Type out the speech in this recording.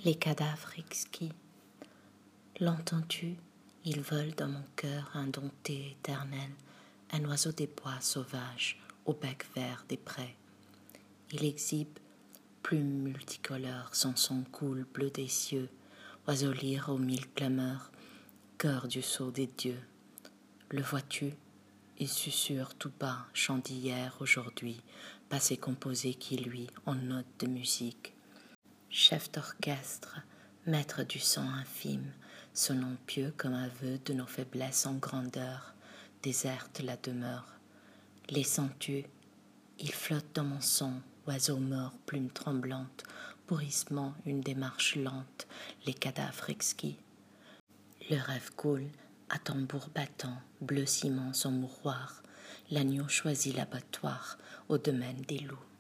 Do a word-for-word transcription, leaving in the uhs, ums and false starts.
Les cadavres exquis. L'entends-tu? Il vole dans mon cœur indompté éternel, un oiseau des bois sauvages, au bec vert des prés. Il exhibe, plumes multicolores, son son coule bleu des cieux, oiseau lyre aux mille clameurs, cœur du sceau des dieux. Le vois-tu? Il susurre tout bas, chant d'hier, aujourd'hui, passé composé qui lui, en notes de musique. Chef d'orchestre, maître du sang infime, son nom pieux comme aveu de nos faiblesses en grandeur, déserte la demeure. Les sens-tu? Il flotte dans mon son, oiseau mort, plume tremblante, pourrissement, une démarche lente, les cadavres exquis. Le rêve coule, à tambour battant, bleu ciment son mouroir, l'agneau choisit l'abattoir au domaine des loups.